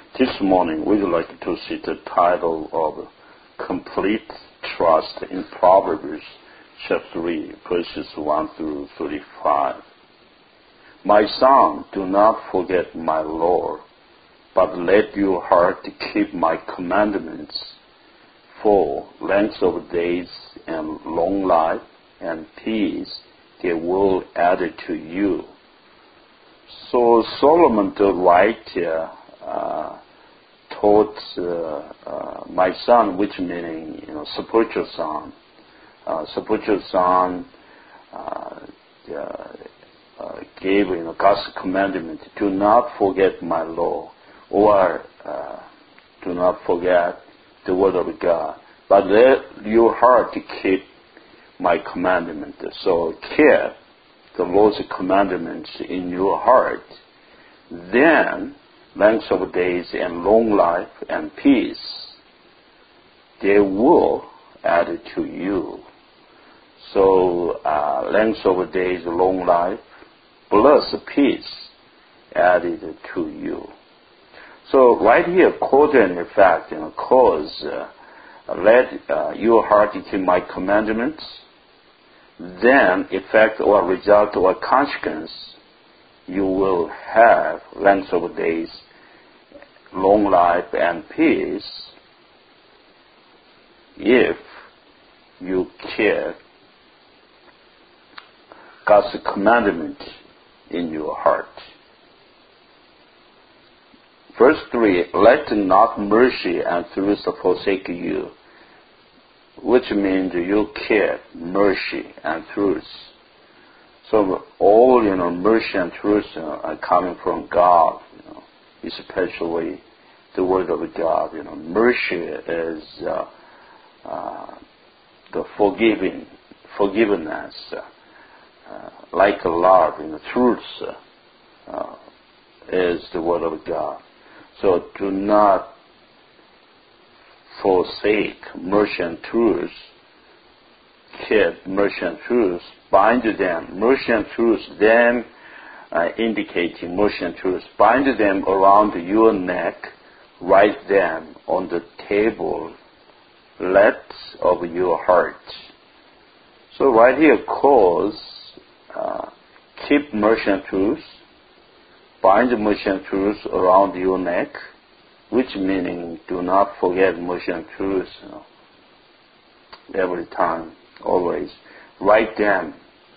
This morning we would like to see the title of Complete Trust in Proverbs chapter 3, verses 1 through 35. My son, do not forget my law, but let your heart keep my commandments. For length of days and long life and peace they will add to you. So Solomon the writer taught my son, which meaning spiritual son. Spiritual son gave God's commandment: do not forget my law, or do not forget the word of God, but let your heart keep my commandment. So keep the Lord's commandments in your heart, then length of days and long life and peace they will add to you. So length of days, long life, plus peace added to you. So right here, cause and effect, cause, let your heart keep my commandments, then effect or result or consequence, you will have length of days, long life, and peace if you keep God's commandment in your heart. Verse 3, let not mercy and truth forsake you, which means you keep mercy and truth. So all, mercy and truth are coming from God, especially the Word of God. Mercy is the forgiveness, like love. Truth is the Word of God. So do not forsake mercy and truth. Keep mercy and truth. Bind them. Mercy and truth, them indicating mercy and truth. Bind them around your neck. Write them on the table of your heart. So right here, cause, keep mercy and truth. Bind mercy and truth around your neck, which meaning do not forget mercy and truth every time, always. Write them,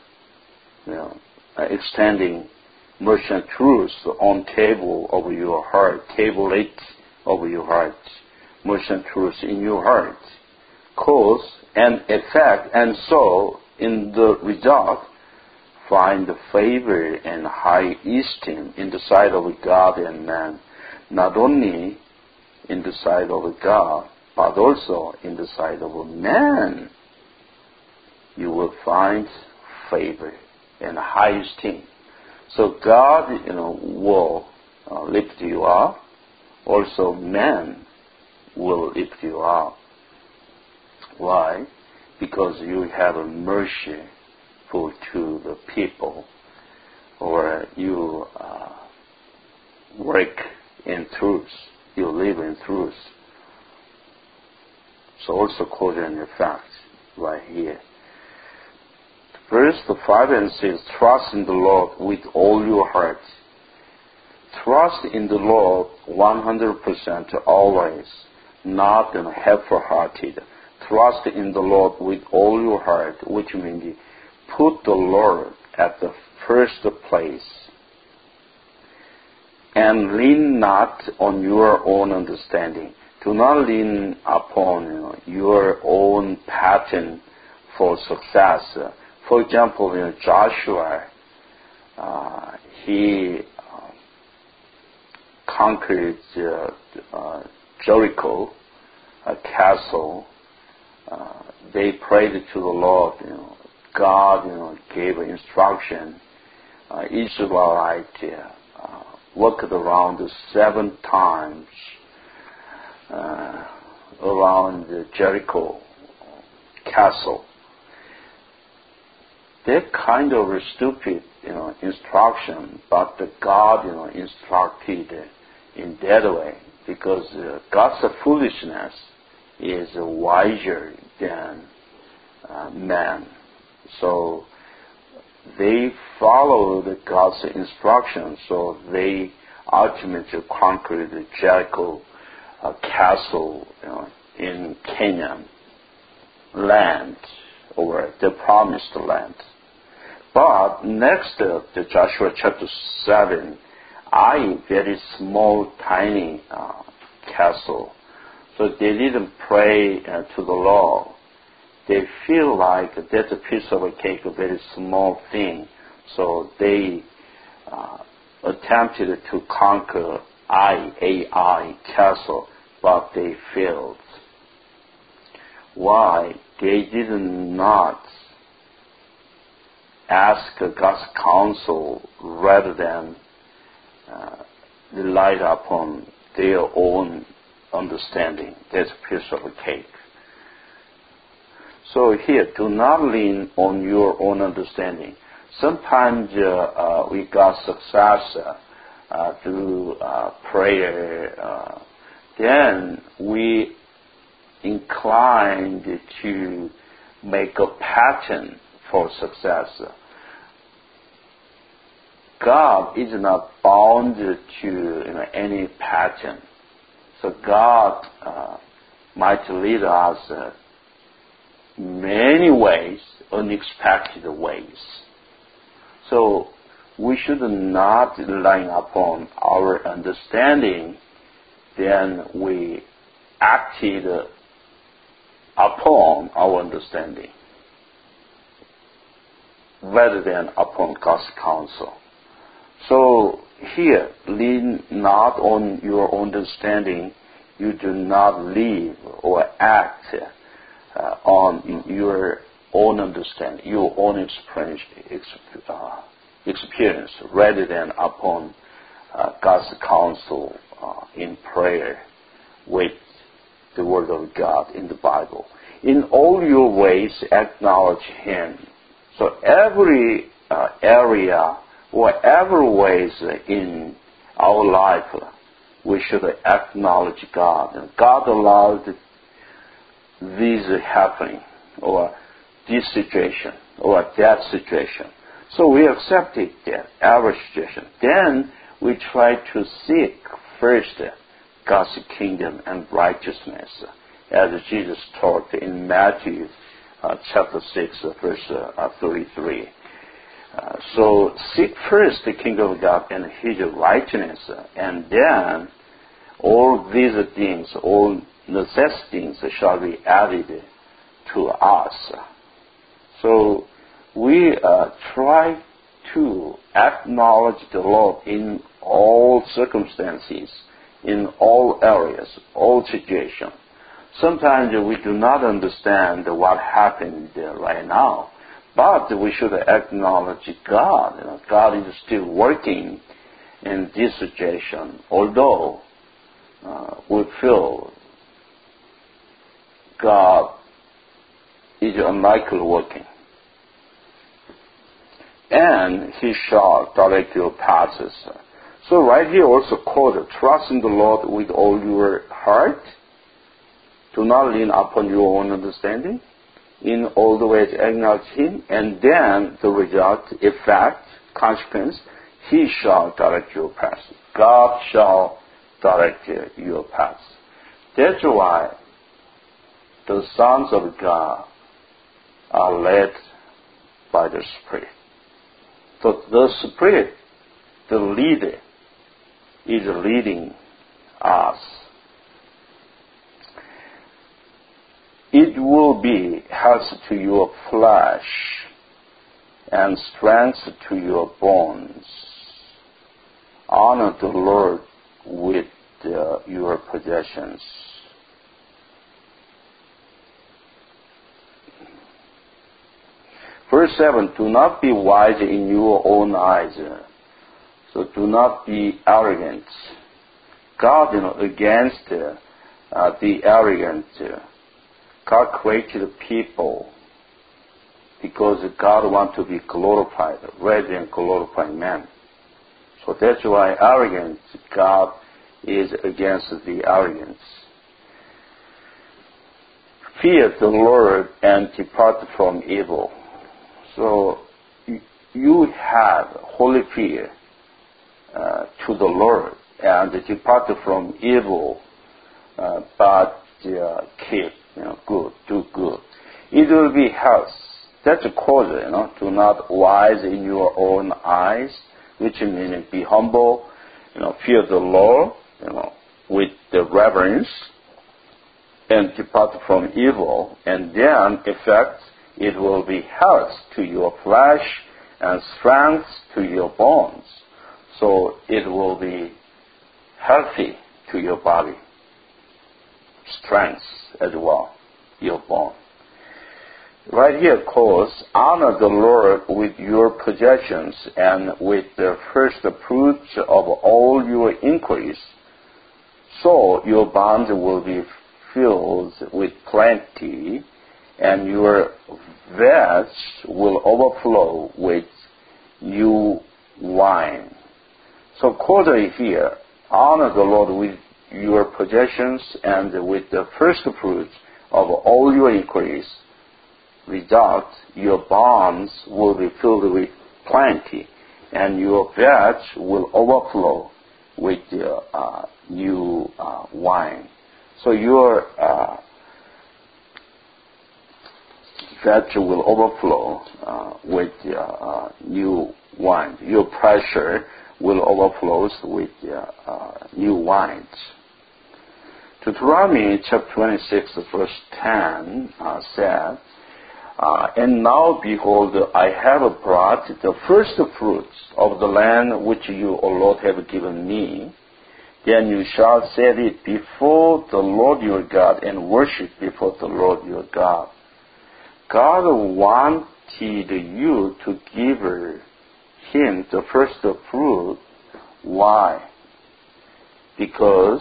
extending mercy and truth on table of your heart, tablet of your heart, mercy and truth in your heart. Cause and effect, and so in the result, find favor and high esteem in the sight of God and man, not only in the sight of God, but also in the sight of man. You will find favor and high esteem. So God, will lift you up. Also, man will lift you up. Why? Because you have a mercy to the people, or you work in truth, you live in truth. So also cause and effect right here. Verse 5 and 6, trust in the Lord with all your heart. Trust in the Lord 100% always, not half-hearted. Trust in the Lord with all your heart, which means put the Lord at the first place, and lean not on your own understanding. Do not lean upon your own pattern for success. For example, Joshua, he conquered Jericho, a castle. They prayed to the Lord. God, gave instruction. Israelite walked around 7 times around the Jericho castle. That kind of a stupid, instruction, but God, instructed in that way. because God's foolishness is wiser than man. So they followed God's instructions, so they ultimately conquered the Jericho castle in Canaan land, or the promised land. But next, the Joshua chapter 7, very small, tiny castle. So they didn't pray to the Lord. They feel like that's a piece of a cake, a very small thing. So they attempted to conquer Ai castle, but they failed. Why? They did not ask God's counsel rather than rely upon their own understanding. That's a piece of a cake. So here, do not lean on your own understanding. Sometimes we got success through prayer. Then we inclined to make a pattern for success. God is not bound to any pattern. So God might lead us many ways, unexpected ways. So we should not rely upon our understanding. Then we acted upon our understanding rather than upon God's counsel. So here, lean not on your own understanding. You do not live or act on your own understanding, your own experience, rather than upon God's counsel in prayer with the Word of God in the Bible. In all your ways, acknowledge Him. So every area or every ways in our life, we should acknowledge God. And God allowed this happening, or this situation, or that situation. So we accepted that, our situation. Then we try to seek first God's kingdom and righteousness, as Jesus taught in Matthew chapter 6, verse 33. So seek first the kingdom of God and His righteousness, and then all these things, all necessities shall be added to us. So we try to acknowledge the Lord in all circumstances, in all areas, all situations. Sometimes we do not understand what happened right now, but we should acknowledge God. God is still working in this situation, although we feel God is unlikely working. And He shall direct your paths. So right here also quoted, trust in the Lord with all your heart. Do not lean upon your own understanding. In all the ways acknowledge Him. And then the result, effect, consequence, He shall direct your paths. God shall direct your paths. That's why the sons of God are led by the Spirit. So the Spirit, the leader, is leading us. It will be health to your flesh and strength to your bones. Honor the Lord with your possessions. Verse 7, do not be wise in your own eyes. So do not be arrogant. God, against the arrogant. God created people because God wants to be glorified rather than glorify man. So that's why arrogance, God is against the arrogance. Fear the Lord and depart from evil. So you have holy fear to the Lord and depart from evil, but keep good, do good. It will be health. That's a cause, do not wise in your own eyes, which means be humble, fear the Lord, with the reverence, and depart from evil, and then effect, it will be health to your flesh and strength to your bones. So it will be healthy to your body, strength as well, your bone. Right here, of course, honor the Lord with your possessions and with the first fruits of all your increase, so your barns will be filled with plenty, and your vats will overflow with new wine. So accordingly here, honor the Lord with your possessions and with the first fruits of all your increase. Result, your barns will be filled with plenty, and your vats will overflow with new wine. So your vats will overflow with new wine. Your pressure will overflow with new wines. Deuteronomy chapter 26, verse 10 said, and now, behold, I have brought the first fruits of the land which you, O Lord, have given me. Then you shall set it before the Lord your God and worship before the Lord your God. God wanted you to give him the first fruit. Why? Because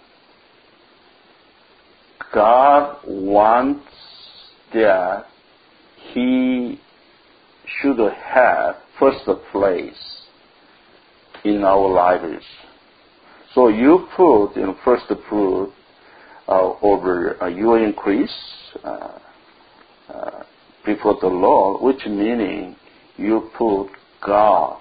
God wants that he should have first place in our lives. So you put in first fruit over your increase before the Lord, which meaning you put God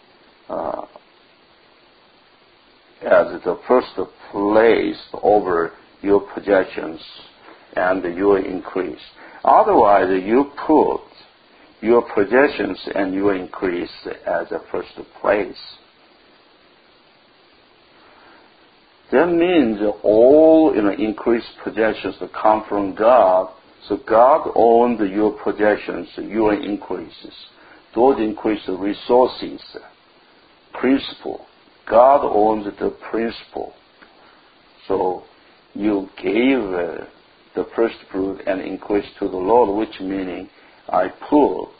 as the first place over your possessions and your increase. Otherwise, you put your possessions and your increase as a first place. That means all increased possessions come from God. So God owns your possessions, your increases. Those increased resources, principle. God owns the principle. So you gave the first fruit and increase to the Lord, which meaning I put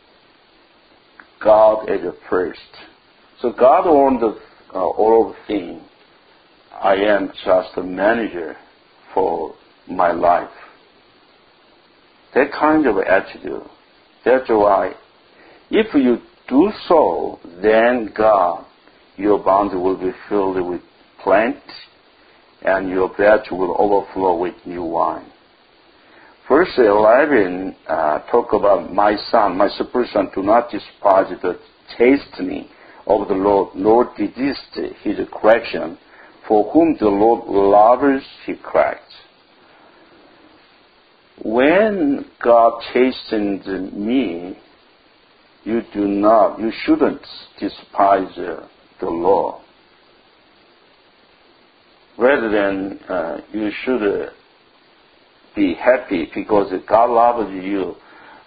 God as a first. So God owns all of things. I am just a manager for my life. That kind of attitude. That's why if you do so, then God, your barns will be filled with plenty, and your vats will overflow with new wine. Verse 11 talk about my son, my super son, do not despise the chastening of the Lord, nor resist his correction, for whom the Lord loves, he corrects. When God chastens me, you shouldn't despise the Lord. Rather than you should be happy because God loves you.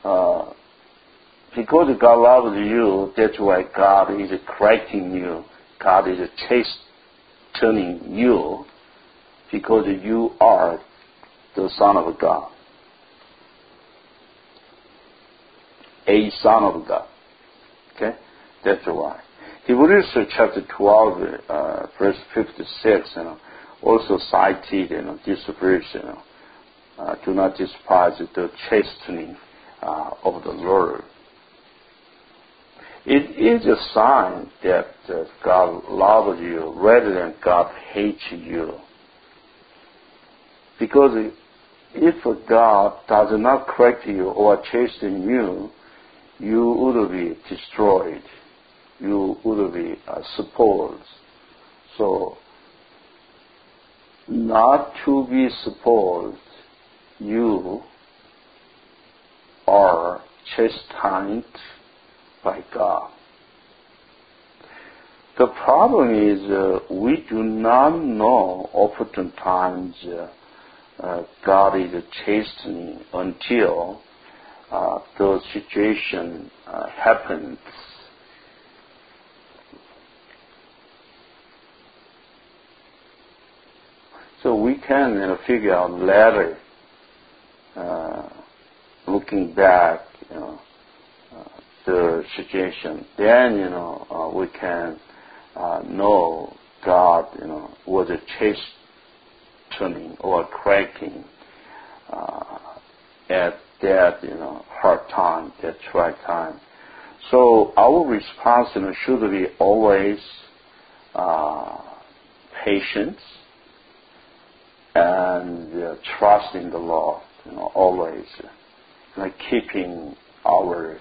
Because God loves you, that's why God is correcting you. God is chastening you because you are the Son of God. A Son of God. Okay? That's why. Hebrews chapter 12, verse 56, also cited this verse, do not despise the chastening of the Lord. It is a sign that God loves you rather than God hates you. Because if God does not correct you or chasten you, you would be destroyed. You would be spoiled. So, not to be spoiled, you are chastened by God. The problem is we do not know oftentimes God is chastening until the situation happens. So we can figure out later, looking back, the situation. Then we can know God was a chastening or correcting at that hard time, that right time. So our response should be always patience and trust in the Lord. Always keeping our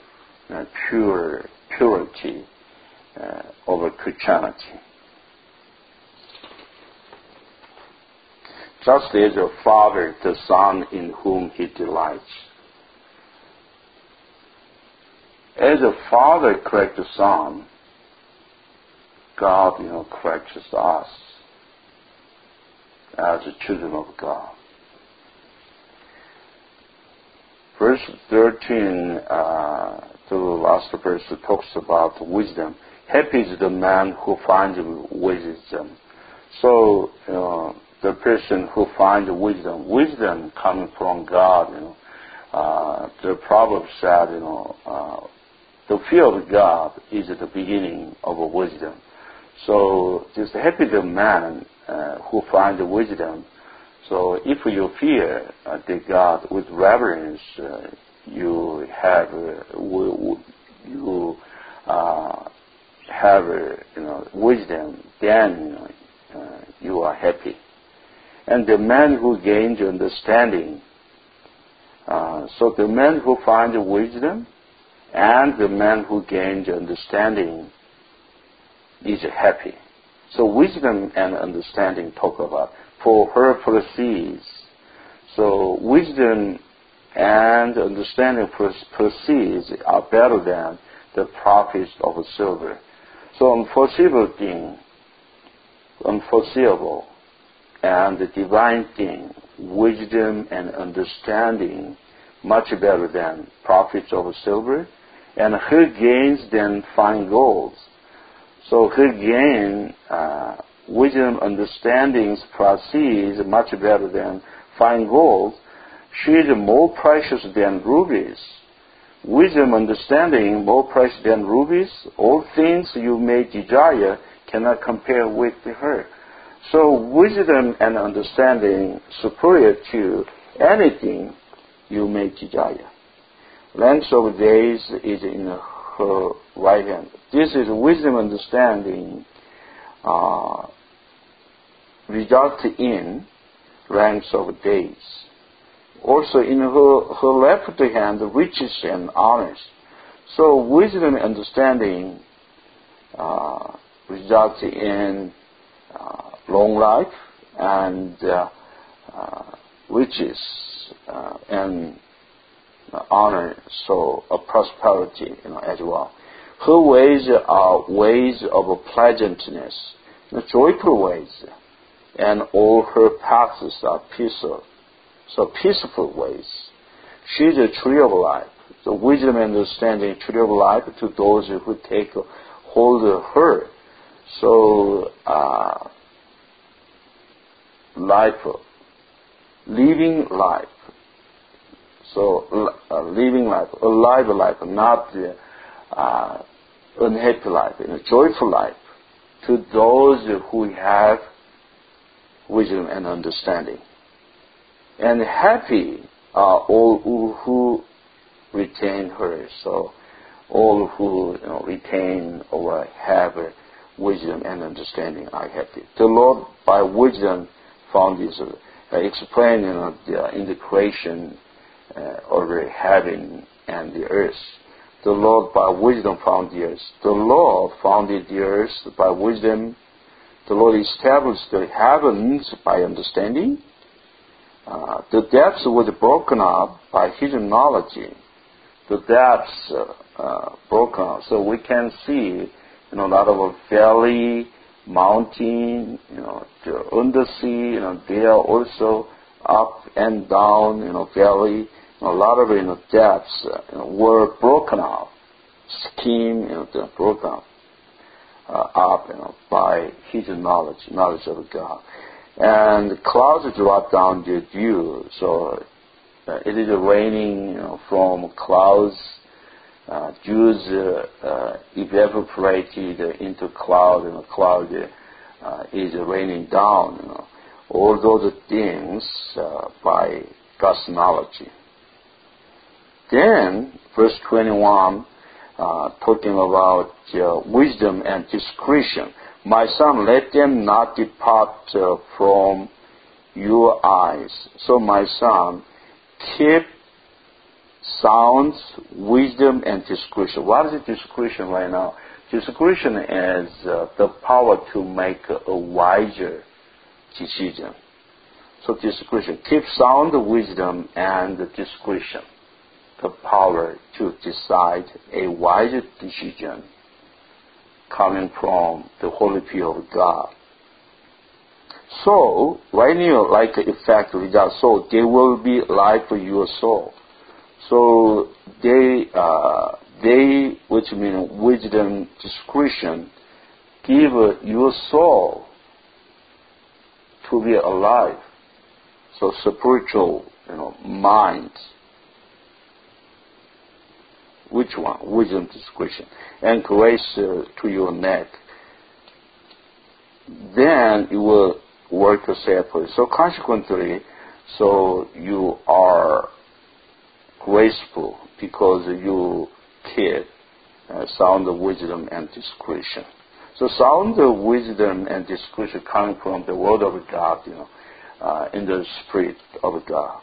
purity over Christianity. Just as a father, the son in whom he delights. As a father corrects the son, God, corrects us as the children of God. Verse 13, the last verse talks about wisdom. Happy is the man who finds wisdom. So, the person who finds wisdom coming from God, the proverb said, the fear of God is at the beginning of wisdom. So, just happy the man who finds wisdom. So, if you fear the God with reverence, you have wisdom. Then you are happy. And the man who gains understanding. So the man who finds wisdom and the man who gains understanding is happy. So wisdom and understanding talk about. For her proceeds. So wisdom and understanding proceeds are better than the profits of silver. So unforeseeable thing, unforeseeable, and the divine thing, wisdom and understanding, much better than profits of silver, and her gains than fine gold. So her gain, wisdom, understandings proceeds much better than fine gold. She is more precious than rubies. Wisdom, understanding, more precious than rubies. All things you may desire cannot compare with her. So wisdom and understanding superior to anything you may desire. Length of days is in her right hand. This is wisdom, understanding, result in ranks of days. Also in her left hand, riches and honors. So wisdom and understanding results in long life and riches and honor, so a prosperity, as well. Her ways are ways of pleasantness, joyful ways, and all her paths are peaceful. So peaceful ways. She is a tree of life. The wisdom and understanding, tree of life to those who take hold of her. So life, living life. So living life, alive life, not unhappy life, joyful life to those who have wisdom and understanding. And happy are all who retain her. So all who retain or have wisdom and understanding are happy. The Lord, by wisdom, found this, explained in the creation of the heaven and the earth. The Lord, by wisdom, found the earth. The Lord founded the earth by wisdom. The Lord established the heavens by understanding. The depths were broken up by His knowledge. The depths broken up, so we can see, a lot of valley, mountain, the undersea, they are also up and down, valley. A lot of depths were broken up, scheme, broken up, by His knowledge of God. And the clouds drop down the dew, so it is raining, from clouds. Dews evaporated into cloud, and the cloud is raining down. All those things by God's knowledge. Then, verse 21, talking about wisdom and discretion. My son, let them not depart from your eyes. So, my son, keep sound wisdom and discretion. What is discretion right now? Discretion is the power to make a wiser decision. So discretion. Keep sound wisdom and discretion. The power to decide a wise decision coming from the Holy Fear of God. So, right now, like effect result, so they will be life for your soul. So they, which mean wisdom, discretion, give your soul to be alive. So spiritual, mind. Which one? Wisdom, discretion, and grace to your neck. Then you will work safely. So consequently, so you are graceful because you keep sound wisdom and discretion. So sound wisdom and discretion coming from the Word of God, in the Spirit of God.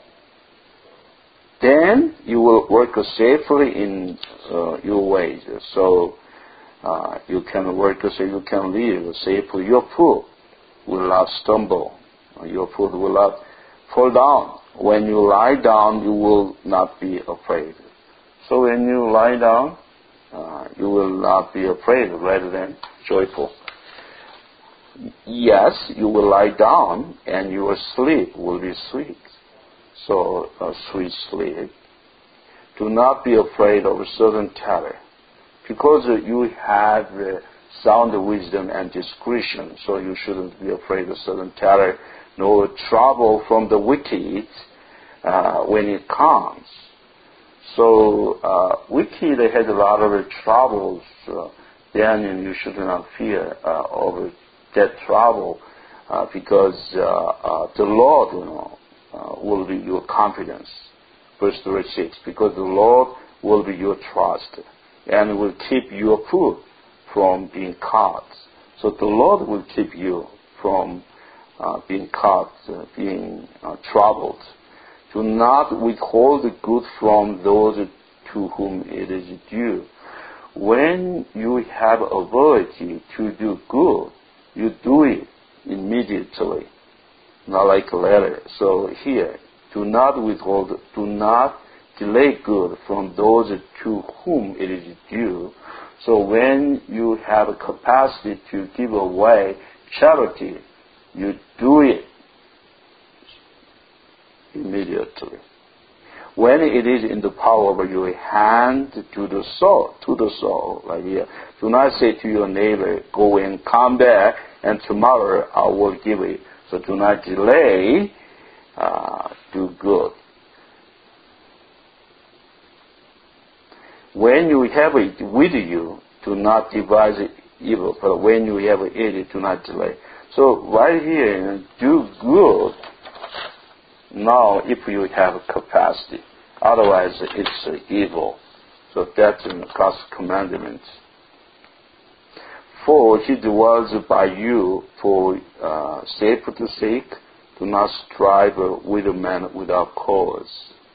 Then you will work safely in your ways. So you can work so you can live safely. Your foot will not stumble. Your foot will not fall down. When you lie down, you will not be afraid. So when you lie down, you will not be afraid rather than joyful. Yes, you will lie down and your sleep will be sweet. So a sweet sleep. Do not be afraid of a sudden terror, because you have sound wisdom and discretion. So you shouldn't be afraid of sudden terror, nor trouble from the wicked when it comes. So wicked has a lot of troubles. Then you should not fear of that trouble, because the Lord, will be your confidence. Verse 36, because the Lord will be your trust and will keep your foot from being caught. So the Lord will keep you from being caught, being troubled. Do not withhold the good from those to whom it is due. When you have ability to do good, you do it immediately. Not like a letter. So here, do not withhold, do not delay good from those to whom it is due. So when you have a capacity to give away charity, you do it immediately. When it is in the power of your hand to the soul, like here, do not say to your neighbor, go and come back, and tomorrow I will give it. So do not delay, do good. When you have it with you, do not devise evil. But when you have it, do not delay. So right here, do good now if you have capacity. Otherwise, it's evil. So that's in God's commandment. For he dwells by you for safety's sake. Do not strive with a man without cause.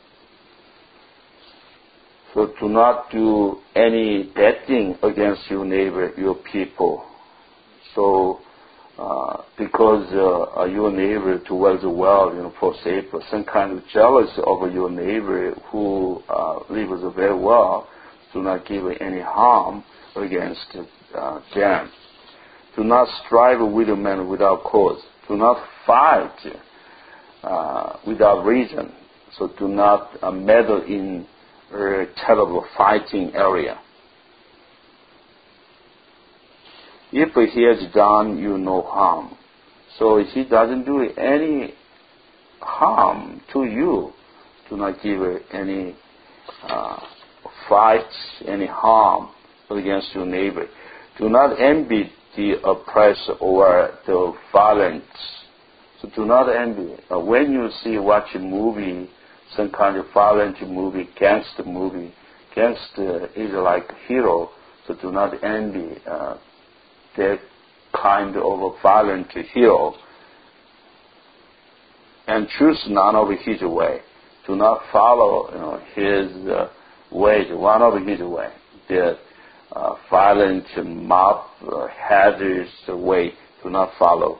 So do not do any bad thing against your neighbor, your people. So because your neighbor dwells well, for safety, some kind of jealous of your neighbor who lives very well, do not give any harm against them. Do not strive with a man without cause. Do not fight without reason. So do not meddle in a terrible fighting area. If he has done you no harm, so if he doesn't do any harm to you, do not give any fights, any harm against your neighbor. Do not envy the oppressed or the violent. So do not envy. When you watch a movie, some kind of violent movie, gangster movie, gangster is like a hero, so do not envy that kind of a violent hero. And choose none of his way. Do not follow his ways, one of his way. The violent mob hazards way. Do not follow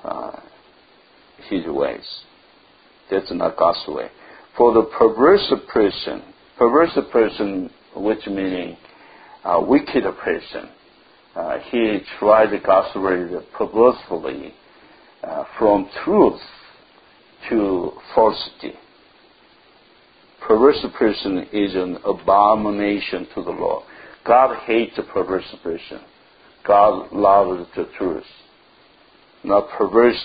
his ways. That's not God's way. For the perverse person, which meaning wicked person, he tried God's word perversely from truth to falsity. Perverse person is an abomination to the Lord. God hates a perverse person. God loves the truth. Not perverse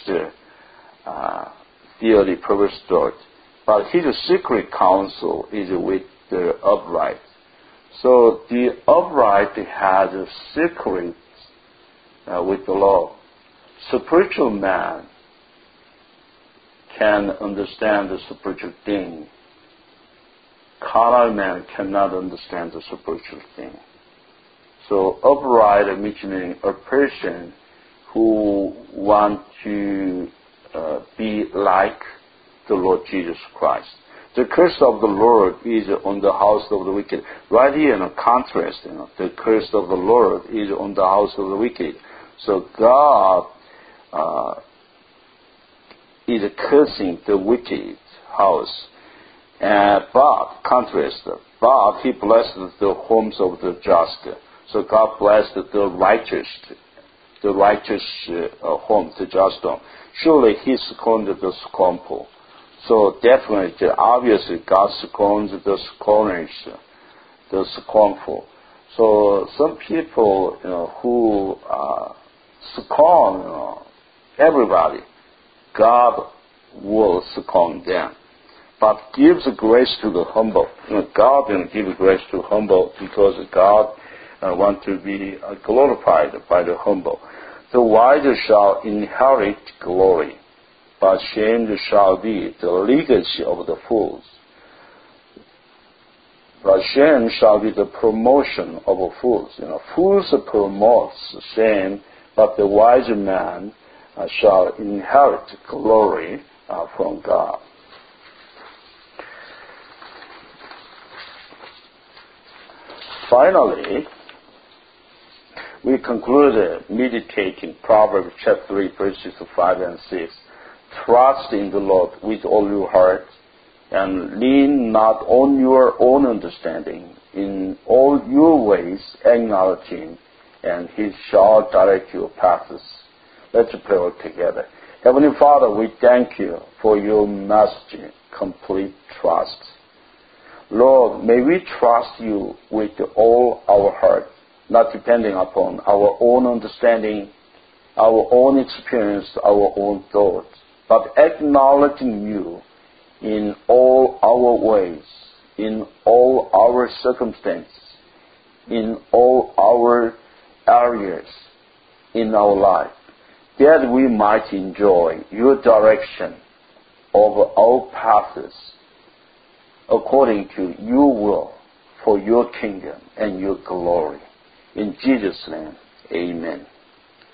theory, perverse thought. But his secret counsel is with the upright. So the upright has a secret with the Lord. Spiritual man can understand the spiritual thing. Carnal man cannot understand the spiritual thing. So upright, which means a person who wants to be like the Lord Jesus Christ. The curse of the Lord is on the house of the wicked. Right here in a contrast, the curse of the Lord is on the house of the wicked. So God is cursing the wicked house. But, contrast, but he blessed the homes of the just. So God blessed the righteous home, the just home. Surely he scorned the scornful. So definitely, obviously, God scorns the scorners, the scornful. So some people, who scorn everybody, God will scorn them, but gives grace to the humble. God will give grace to humble because God wants to be glorified by the humble. The wise shall inherit glory, but shamed shall be the legacy of the fools. But shame shall be the promotion of fools. Fools promotes shame, but the wise man shall inherit glory from God. Finally, we conclude meditating Proverbs chapter 3, verses 5 and 6. Trust in the Lord with all your heart, and lean not on your own understanding. In all your ways acknowledge Him, and He shall direct your paths. Let's pray together. Heavenly Father, we thank you for your message, complete trust. Lord, may we trust you with all our heart, not depending upon our own understanding, our own experience, our own thoughts, but acknowledging you in all our ways, in all our circumstances, in all our areas in our life, that we might enjoy your direction of our paths according to your will for your kingdom and your glory. In Jesus' name, amen.